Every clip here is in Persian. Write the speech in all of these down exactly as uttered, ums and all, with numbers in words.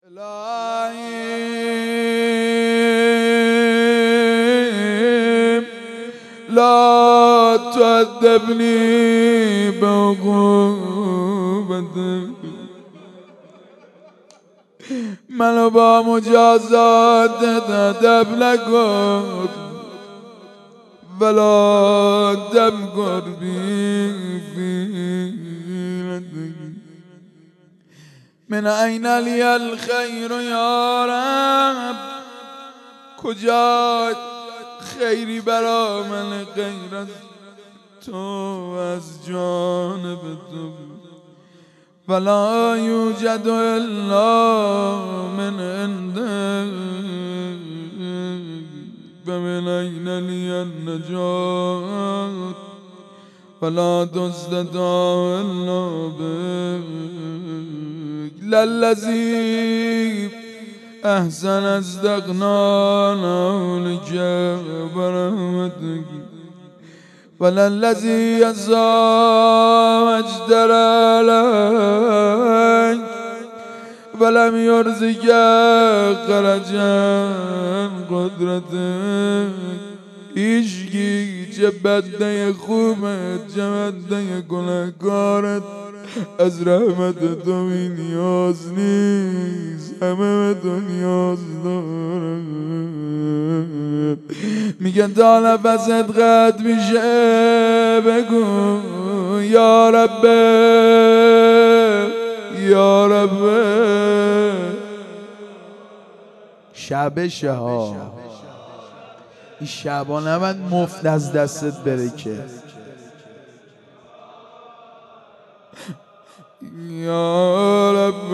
الهی لا تعذبني بعقوبتك، منو با مجازات ادب نکن ولا تمکر بی فیلتك. من این لی الخیر یا رب، کجا خیری برا من غیر از تو از جانب تو، ولا یوجد الا من عندك، فمن این لی النجات ولا تستطاع الا بك. للذي احسن استغنانا لك برحمتك، وللذي اساء اجدر عليك ولم يرزق خرجا قدرتك. عشقی چه بنده خوبت چه بنده گناهکارت از رحمت تو بی نیاز نیست، همه به تو نیاز دارد. میگن تا نفست قطع میشه بگو یا رب یا رب. شب ها این شبا نباید مفت از دستت بره که. یا رب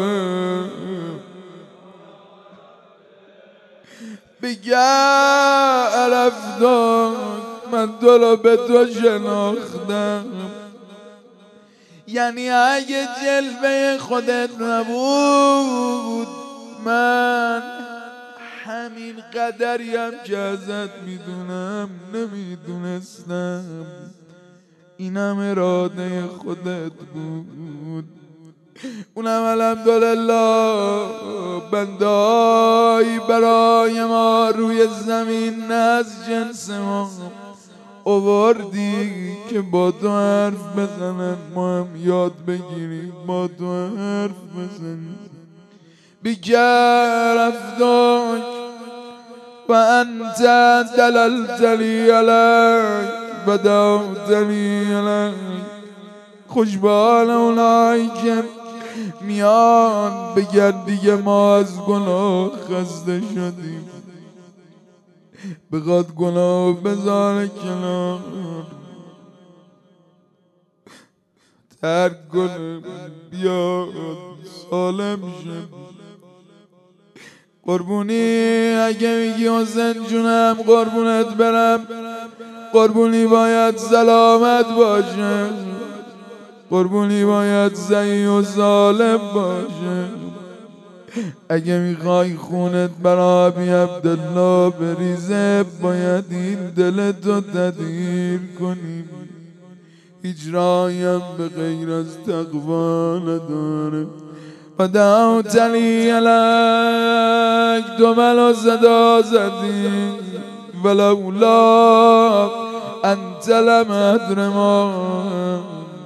بگه عرفتم من تو رو به تو شناختم، یعنی اگه جلوه خودت نبود من همین قدریم که ازت میدونم نمیدونستم. اینم اراده خودت بود. اونم الحمدلله بندایی برای ما روی زمین نه از جنس ما آوردی که با تو حرف بزنن، ما هم یاد بگیریم با تو حرف بزنیم. بگر رفتاک و انت دللتنی علیک و دعوتنی علیک. خوشبال اونایی که میان بگن دیگه ما از گناه خسته شدیم، بخواد گناه بذاره کنار، ترک کنه بیاد سالم شد. قربونی اگه میگی حسین جونم قربونت برم، قربونی باید سلامت باشه، قربونی باید زعی و ظالم باشه. اگه میخوای خونت برا ابی عبدالله بریزه باید این دلتو تدیر کنیم. هیچ رایم به غیر از تقوا نداره. و دعوتنی علیک دو منو صدا زدی ولولا انت لم ادرم.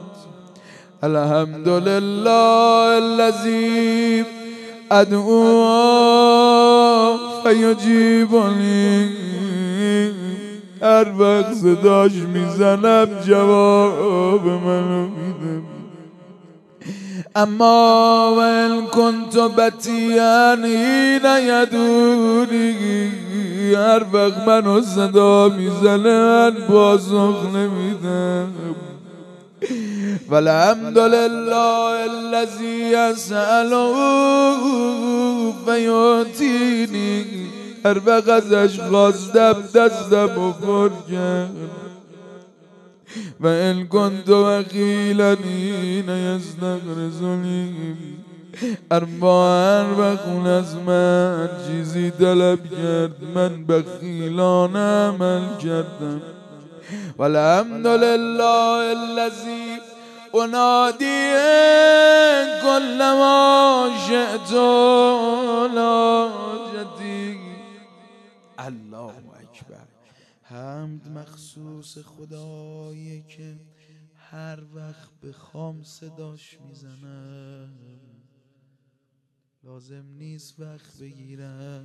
الحمدلله الذی ادعو فیجیبنی. هر وقت صداش میزنم جواب منو میده. اما وین کنت بطیعا حین یدونی، هر وقت منو صدا میزنه من پاسخ نمیدم. والحمدلله الذی اسأله فیعطینی، هر وقت ازش خواستم دستم و پر کرد. و ان کنت بخیلا حین یستغرضنی، اربا هر وقت اون از من چیزی طلب کرد من بخیلانه عمل کردم. والحمدلله الذی انادی كل ما شئت اکبر. حمد مخصوص خدایی که هر وقت بخوام صداش میزنم، لازم نیست وقت بگیرم.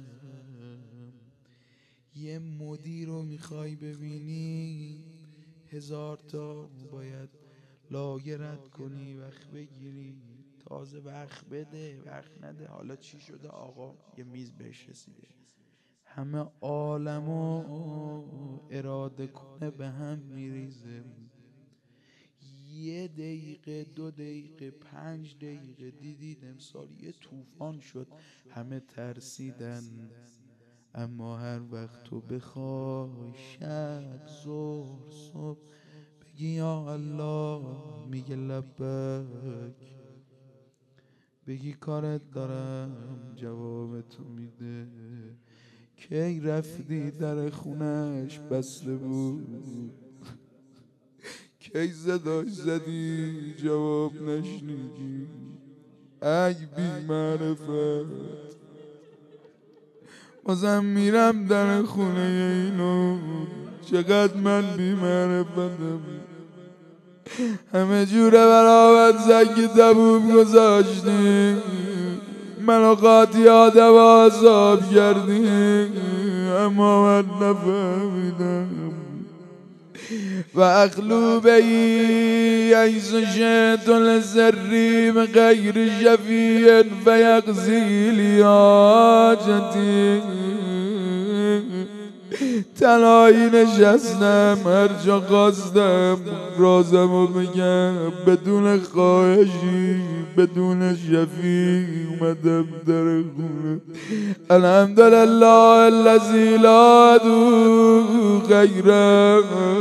یه مدیر رو میخوای ببینی، هزار تا باید لایه رد کنی، وقت بگیری، تازه وقت بده، وقت نده. حالا چی شده آقا؟ یه میز بهش رسیده، همه عالمو اراده کنه به هم میریزه. یه دقیقه، دو دقیقه، پنج دقیقه دیدید امسال یه طوفان شد، همه ترسیدن. اما هر وقت تو بخوای شب، ظهر، صبح بگی یا الله، میگه لبک. بگی کارت دارم، جواب تو میده. کی رفتی در خونش بسته بود، کی صداش زدی جواب نشنیدی. ای بی معرفت، بازم میرم در خونه اینو، چقدر من بی معرفتم. همه جوره برابر زنگ زبوب گذاشتی، منو قاطی آدم آزاب کردی، اما من نفهمیدم. و اخلوبه ای ایز شئت للزریم غیر شفیع فیقضی لی حاجتی. تنهایی نشستم، هر جا خواستم رازمو بگم، بدون خواهشی، بدون شفیع اومدم در خونه. الحمدلله الذی لا ادعو غیره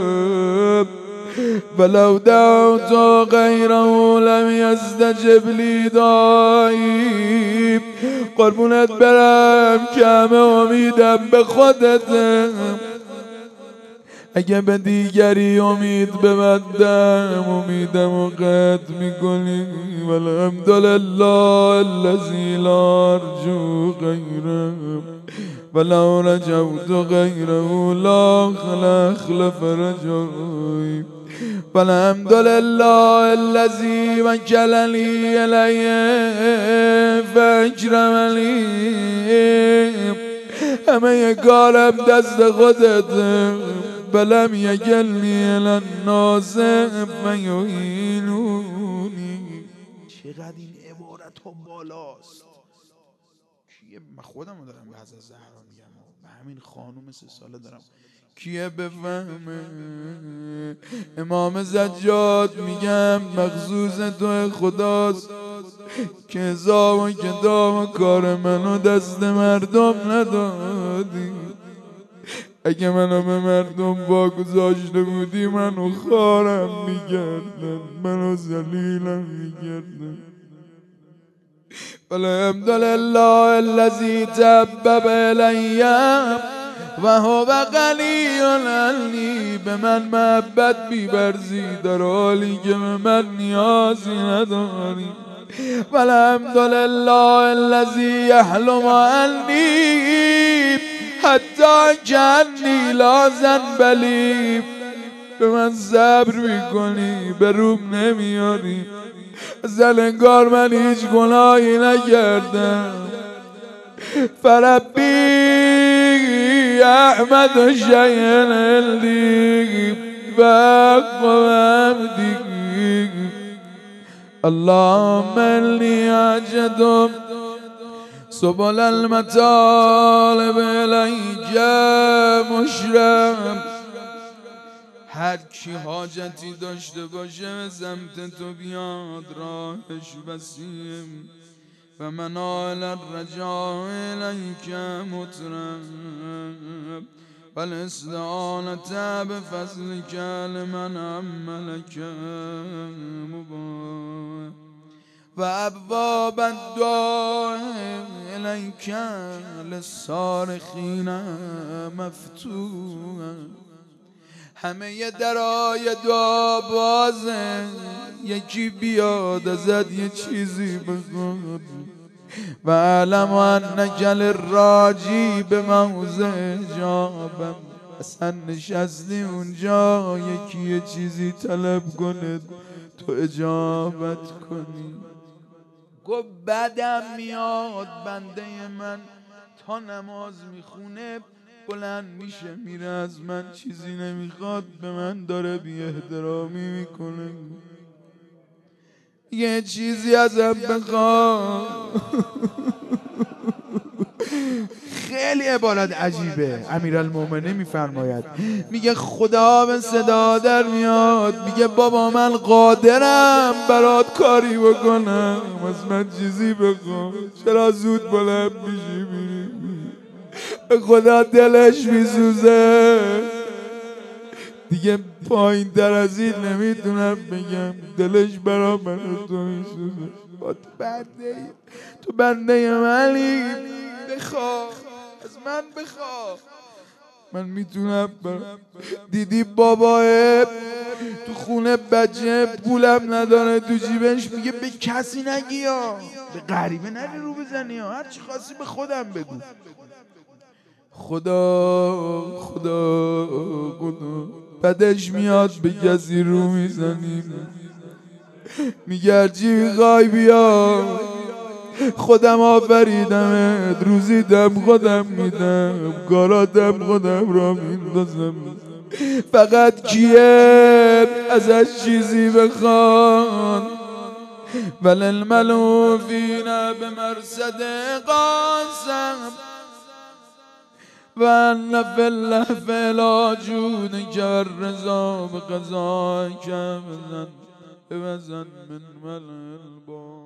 ولو دعوت غیره لم یستجب لی داعی. قربونت برم که همه امیدم به خودتم، اگه به دیگری امید ببندم امیدم رو قطع میکنی. والحمدلله الذی لا ارجو غیره ولو رجوت غیره لا خلف رجایی. والحمدلله الذی وکلنی الیه فاکرمنی. همه ی کارم دست خودت، بلم یکلنی الی الناس فیهینونی. چقدر این عبارت ها بالاست. کیه؟ من خودم رو دارم به حضرت زهرا میگم، به همین خانوم سه ساله دارم. کیه بفهمه؟ امام زجاج میگم مخصوص تو خداست که حساب و کتاب و کار منو دست مردم ندادی. اگه منو به مردم واگذاشته بودی منو خارم میگردن، منو ذلیلم میگردن. والحمدلله الذی تحبب الی و هو غنی عنی. به من محبت می‌ورزی در حالی که به من نیازی نداری. والحمدلله الذی یحلم عنی حتی کأنی لا ذنب لی. به من صبر میکنی، به روم نمیاری، اصلا انگار من هیچ گناهی نکردم. فربی احمد شیئا عندی فحق عبدی. اللهم انی اجد سبل المطالب الیک مشرم. هر کی حاجتی داشته باشه به سمت تو بیاد، راهش وسیم. و منال الرجاء الیک مطرب و الاستعانة بفضلک لمن عملک مباح. و ابواب الدعاء الیک للصارخین مفتوحة. همه ی درای دعا بازه، یکی بیاد ازت یه چیزی بخواد. و علم انک للراجی به موضع جابم. اصلا نشستی اونجا یکی یه چیزی طلب کنه تو اجابت کنی. گفت بدم میاد بنده من تا نماز میخونه بلند میشه میره از من چیزی نمیخواد به من داره بی احترامی میکنه. یه چیزی ازم بخواد. خیلی عبارت عجیبه. امیرالمومنین میفرماید میگه خدا به صدا در میاد میگه بابا من قادرم برات کاری بکنم از من چیزی بکن چرا زود بلند میشی میری. به خدا دلش میسوزه دیگه پایین در از این نمیتونم بگم. دلش برا من تو میسوزه. با تو بنده تو بنده منی بخواه از من بخواه من میتونم برم. دیدی باباه تو خونه بچه پولم نداره تو جیبش میگه به کسی نگی یا به غریبه نری رو بزنی یا هرچی خواستی به خودم بگو. خدا خدا خدا بدش میاد به کسی رو میزنیم میگه هرچی میخوای بیا خودم آفریدمت روزی دم خودم میدم کاراتم خودم را میندازم فقط کیه ازش چیزی بخوان. وللملو فینا به مرصد قاسم و ان فی الله فلا جودک و رضا به قضا که بزن بزن من ملل با